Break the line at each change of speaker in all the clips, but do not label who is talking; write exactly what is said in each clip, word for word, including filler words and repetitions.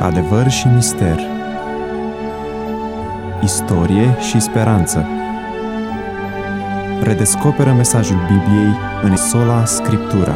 Adevăr și mister, istorie și speranță. Redescoperă mesajul Bibliei în Sola Scriptura.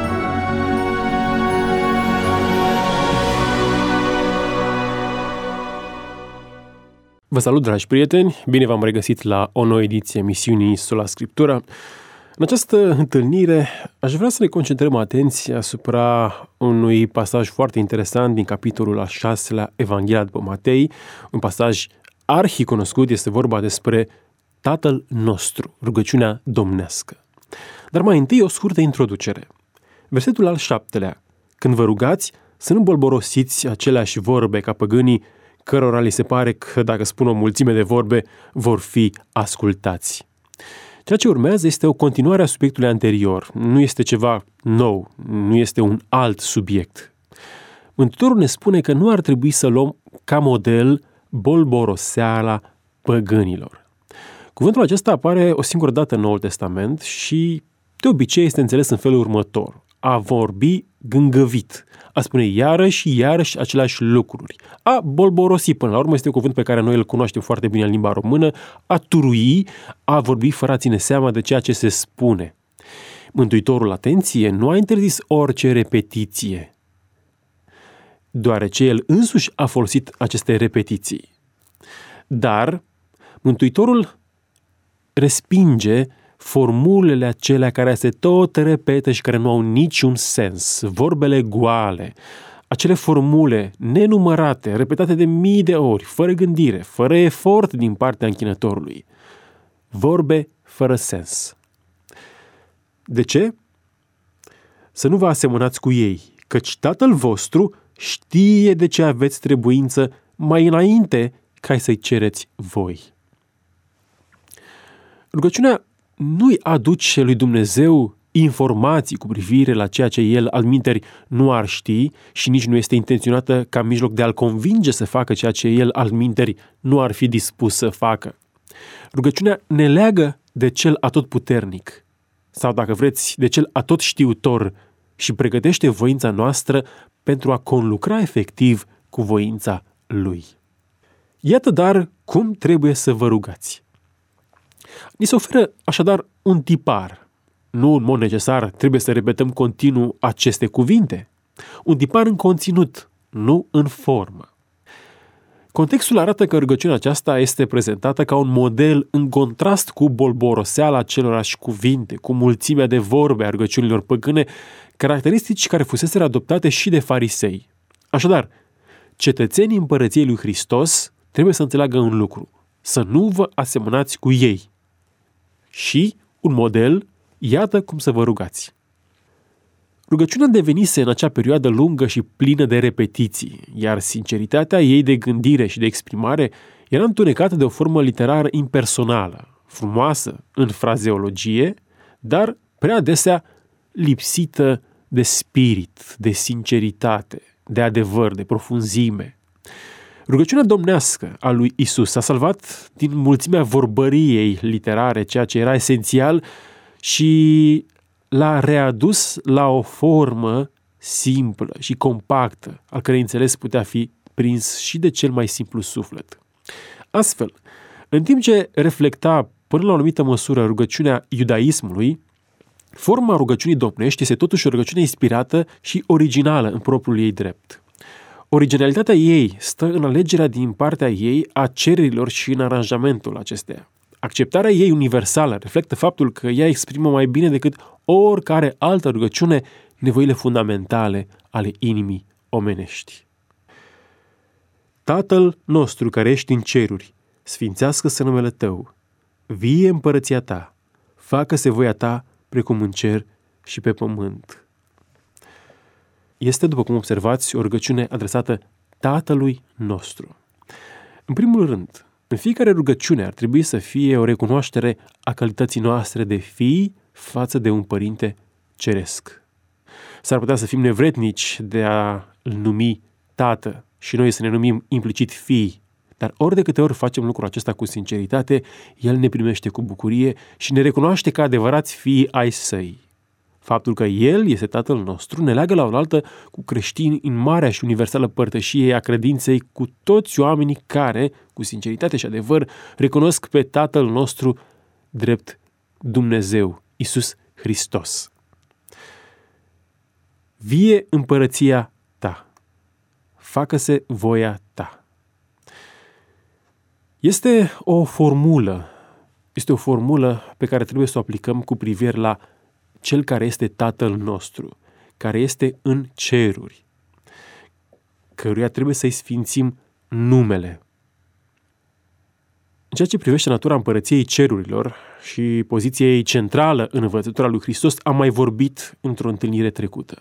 Vă salut, dragi prieteni! Bine v-am regăsit la o nouă ediție emisiunii Sola Scriptura. În această întâlnire aș vrea să ne concentrăm atenția asupra unui pasaj foarte interesant din capitolul al șaselea Evanghelia după Matei, un pasaj arhicunoscut, este vorba despre Tatăl nostru, rugăciunea domnească. Dar mai întâi o scurtă introducere. Versetul al șaptelea: când vă rugați, să nu bolborosiți aceleași vorbe ca păgânii, cărora li se pare că dacă spun o mulțime de vorbe, vor fi ascultați. Ceea ce urmează este o continuare a subiectului anterior. Nu este ceva nou, nu este un alt subiect. Mântuitorul ne spune că nu ar trebui să luăm ca model bolboroseala păgânilor. Cuvântul acesta apare o singură dată în Noul Testament și de obicei este înțeles în felul următor: a vorbi gângăvit, a spune iarăși și iarăși aceleași lucruri, a bolborosi, până la urmă este un cuvânt pe care noi îl cunoaștem foarte bine în limba română, a turui, a vorbi fără a ține seama de ceea ce se spune. Mântuitorul, atenție, nu a interzis orice repetiție, deoarece el însuși a folosit aceste repetiții. Dar Mântuitorul respinge formulele acelea care se tot repetă și care nu au niciun sens, vorbele goale, acele formule nenumărate, repetate de mii de ori, fără gândire, fără efort din partea închinătorului. Vorbe fără sens. De ce? Să nu vă asemănați cu ei, căci Tatăl vostru știe de ce aveți trebuință mai înainte ca să-i cereți voi. Rugăciunea nu-i aduce lui Dumnezeu informații cu privire la ceea ce el alminteri nu ar ști și nici nu este intenționată ca mijloc de a-l convinge să facă ceea ce el alminteri nu ar fi dispus să facă. Rugăciunea ne leagă de cel atotputernic sau, dacă vreți, de cel atotștiutor și pregătește voința noastră pentru a conlucra efectiv cu voința lui. Iată dar cum trebuie să vă rugați. Ni se oferă așadar un tipar. Nu în mod necesar trebuie să repetăm continuu aceste cuvinte. Un tipar în conținut, nu în formă. Contextul arată că rugăciunea aceasta este prezentată ca un model în contrast cu bolboroseala acelorași cuvinte, cu mulțimea de vorbe a rugăciunilor păgâne, caracteristici care fuseseră adoptate și de farisei. Așadar, cetățenii Împărăției lui Hristos trebuie să înțeleagă un lucru: să nu vă asemănați cu ei. Și un model, iată cum să vă rugați. Rugăciunea devenise în acea perioadă lungă și plină de repetiții, iar sinceritatea ei de gândire și de exprimare era întunecată de o formă literară impersonală, frumoasă în frazeologie, dar prea adesea lipsită de spirit, de sinceritate, de adevăr, de profunzime. Rugăciunea domnească a lui Isus a salvat din mulțimea vorbăriei literare ceea ce era esențial și l-a readus la o formă simplă și compactă, al cărei înțeles putea fi prins și de cel mai simplu suflet. Astfel, în timp ce reflecta până la o anumită măsură rugăciunea iudaismului, forma rugăciunii domnești este totuși o rugăciune inspirată și originală în propriul ei drept. Originalitatea ei stă în alegerea din partea ei a cererilor și în aranjamentul acesteia. Acceptarea ei universală reflectă faptul că ea exprimă mai bine decât oricare altă rugăciune nevoile fundamentale ale inimii omenești. Tatăl nostru care ești în ceruri, sfințească-se numele Tău, vie împărăția Ta, facă-se voia Ta precum în cer și pe pământ. Este, după cum observați, o rugăciune adresată Tatălui nostru. În primul rând, în fiecare rugăciune ar trebui să fie o recunoaștere a calității noastre de fii față de un părinte ceresc. S-ar putea să fim nevrednici de a-l numi tată și noi să ne numim implicit fii, dar ori de câte ori facem lucrul acesta cu sinceritate, el ne primește cu bucurie și ne recunoaște ca adevărați fii ai săi. Faptul că El este Tatăl nostru ne leagă la oaltă cu creștini în marea și universală părtășie a credinței cu toți oamenii care, cu sinceritate și adevăr, recunosc pe Tatăl nostru drept Dumnezeu, Iisus Hristos. Vie împărăția ta, facă-se voia ta. Este o formulă, este o formulă pe care trebuie să o aplicăm cu privire la Cel care este Tatăl nostru, care este în ceruri, căruia trebuie să-i sfințim numele. În ceea ce privește natura împărăției cerurilor și poziția ei centrală în învățătura lui Hristos, am mai vorbit într-o întâlnire trecută.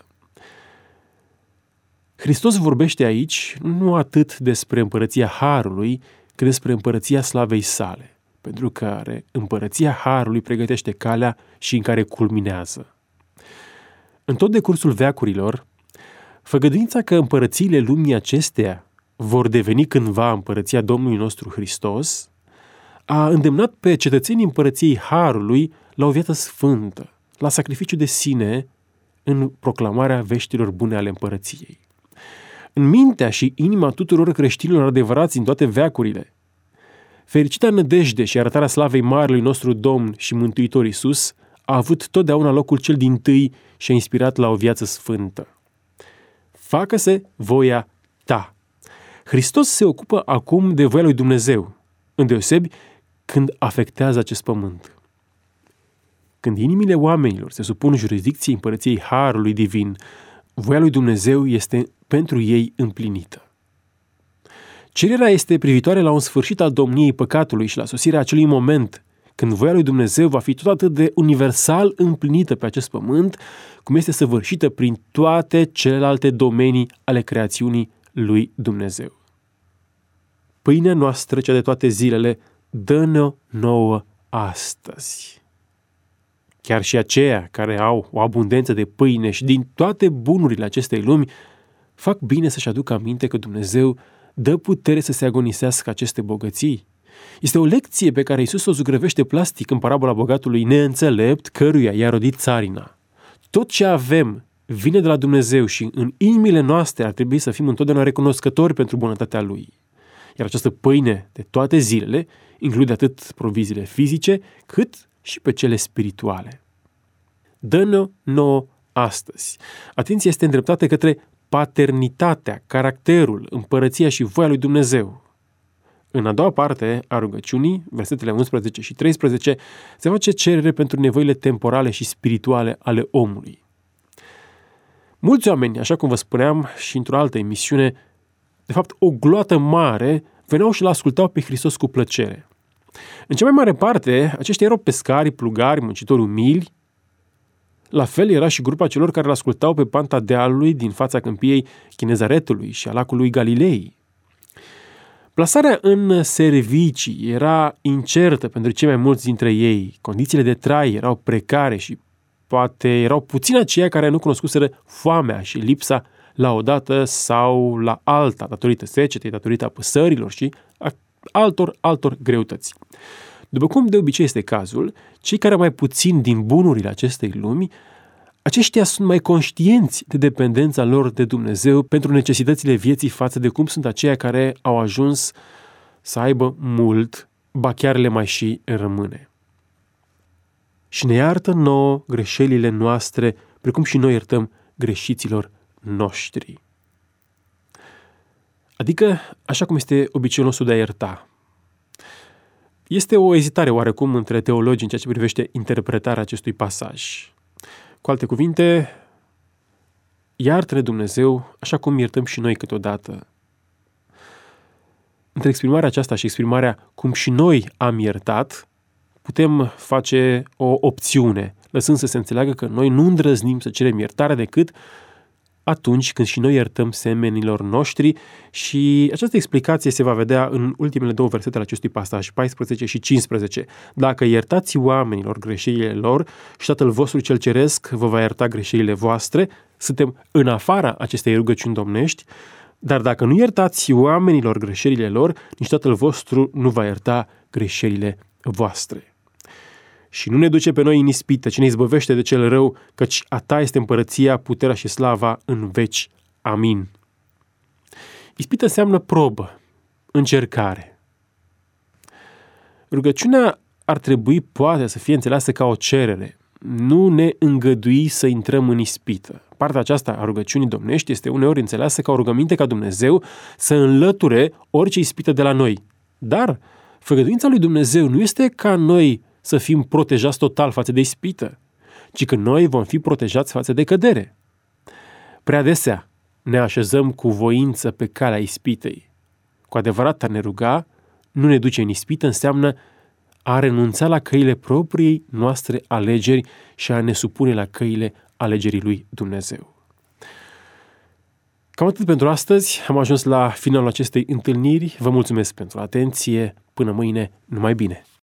Hristos vorbește aici nu atât despre împărăția Harului, cât despre împărăția slavei sale, pentru care împărăția Harului pregătește calea și în care culminează. În tot decursul veacurilor, făgăduința că împărățiile lumii acesteia vor deveni cândva împărăția Domnului nostru Hristos a îndemnat pe cetățenii împărăției Harului la o viață sfântă, la sacrificiu de sine în proclamarea veștilor bune ale împărăției. În mintea și inima tuturor creștinilor adevărați în toate veacurile, fericita nădejde și arătarea slavei Marelui nostru Domn și Mântuitor Iisus a avut totdeauna locul cel dintâi și a inspirat la o viață sfântă. Facă-se voia ta. Hristos se ocupă acum de voia lui Dumnezeu, îndeosebi când afectează acest pământ. Când inimile oamenilor se supun jurisdicției împărăției Harului divin, voia lui Dumnezeu este pentru ei împlinită. Cererea este privitoare la un sfârșit al domniei păcatului și la sosirea acelui moment când voia lui Dumnezeu va fi tot atât de universal împlinită pe acest pământ, cum este săvârșită prin toate celelalte domenii ale creațiunii lui Dumnezeu. Pâinea noastră, cea de toate zilele, dă-ne-o nouă astăzi. Chiar și aceia care au o abundență de pâine și din toate bunurile acestei lumi, fac bine să-și aducă aminte că Dumnezeu dă putere să se agonisească aceste bogății. Este o lecție pe care Iisus o zugrăvește plastic în parabola bogatului neînțelept, căruia i-a rodit țarina. Tot ce avem vine de la Dumnezeu și în inimile noastre ar trebui să fim întotdeauna recunoscători pentru bunătatea Lui. Iar această pâine de toate zilele include atât proviziile fizice, cât și pe cele spirituale. Dă-ne nouă astăzi. Atenția este îndreptată către paternitatea, caracterul, împărăția și voia lui Dumnezeu. În a doua parte a rugăciunii, versetele unsprezece și treisprezece, se face cerere pentru nevoile temporale și spirituale ale omului. Mulți oameni, așa cum vă spuneam și într-o altă emisiune, de fapt o gloată mare, veneau și l-ascultau pe Hristos cu plăcere. În cea mai mare parte, aceștia erau pescari, plugari, muncitori umili. La fel era și grupa celor care l-ascultau pe panta dealului din fața câmpiei Chinezaretului și a lacului Galilei. Plasarea în servicii era incertă pentru cei mai mulți dintre ei. Condițiile de trai erau precare și poate erau puțini aceia care nu cunoscuseră foamea și lipsa la o dată sau la alta, datorită secetei, datorită apăsărilor și a altor, altor greutăți. După cum de obicei este cazul, cei care mai puțin din bunurile acestei lumi, aceștia sunt mai conștienți de dependența lor de Dumnezeu pentru necesitățile vieții față de cum sunt aceia care au ajuns să aibă mult, ba chiar le mai și rămâne. Și ne iartă nouă greșelile noastre, precum și noi iertăm greșiților noștri. Adică, așa cum este obiceiul nostru de a ierta. Este o ezitare oarecum între teologi în ceea ce privește interpretarea acestui pasaj. Cu alte cuvinte, iartă-ne Dumnezeu așa cum iertăm și noi câteodată. Între exprimarea aceasta și exprimarea cum și noi am iertat, putem face o opțiune, lăsând să se înțeleagă că noi nu îndrăznim să cerem iertare decât atunci când și noi iertăm semenilor noștri și această explicație se va vedea în ultimele două versete ale acestui pasaj, paisprezece și cincisprezece. Dacă iertați oamenilor greșelile lor și Tatăl vostru cel ceresc vă va ierta greșelile voastre, suntem în afara acestei rugăciuni domnești, dar dacă nu iertați oamenilor greșelile lor, nici Tatăl vostru nu va ierta greșelile voastre. și nu ne duce pe noi în ispită, ci ne izbăvește de cel rău, căci a ta este împărăția, puterea și slava în veci. Amin. Ispită înseamnă probă, încercare. Rugăciunea ar trebui, poate, să fie înțeleasă ca o cerere. Nu ne îngădui să intrăm în ispită. Partea aceasta a rugăciunii domnești este uneori înțeleasă ca o rugăminte ca Dumnezeu să înlăture orice ispită de la noi. Dar făgăduința lui Dumnezeu nu este ca noi să fim protejați total față de ispită, ci că noi vom fi protejați față de cădere. Prea adesea ne așezăm cu voință pe calea ispitei. Cu adevărat, a ne ruga nu ne duce în ispită înseamnă a renunța la căile propriei noastre alegeri și a ne supune la căile alegerii lui Dumnezeu. Cam atât pentru astăzi. Am ajuns la finalul acestei întâlniri. Vă mulțumesc pentru atenție. Până mâine, numai bine!